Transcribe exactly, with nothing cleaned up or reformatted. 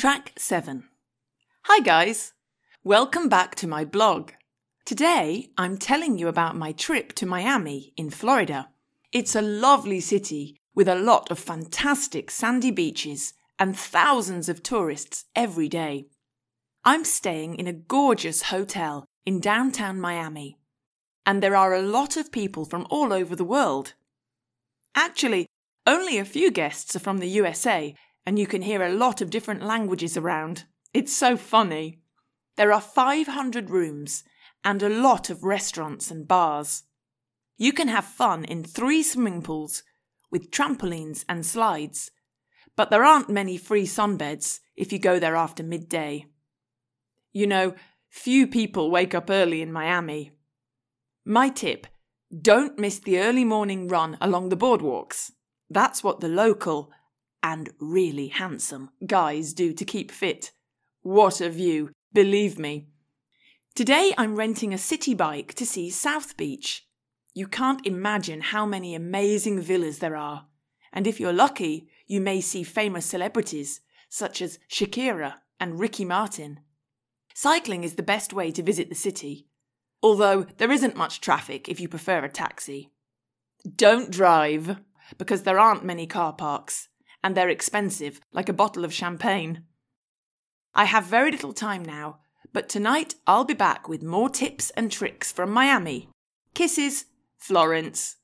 Track seven. Hi guys, welcome back to my blog. Today I'm telling you about my trip to Miami in Florida. It's a lovely city with a lot of fantastic sandy beaches and thousands of tourists every day. I'm staying in a gorgeous hotel in downtown Miami, and there are a lot of people from all over the world. Actually, only a few guests are from the U S A, and you can hear a lot of different languages around. It's so funny. There are five hundred rooms and a lot of restaurants and bars. You can have fun in three swimming pools with trampolines and slides, but there aren't many free sunbeds if you go there after midday. You know, few people wake up early in Miami. My tip, don't miss the early morning run along the boardwalks. That's what the local and really handsome guys do to keep fit. What a view, believe me. Today I'm renting a city bike to see South Beach. You can't imagine how many amazing villas there are, and if you're lucky, you may see famous celebrities such as Shakira and Ricky Martin. Cycling is the best way to visit the city, although there isn't much traffic if you prefer a taxi. Don't drive, because there aren't many car parks, and they're expensive, like a bottle of champagne. I have very little time now, but tonight I'll be back with more tips and tricks from Miami. Kisses, Florence.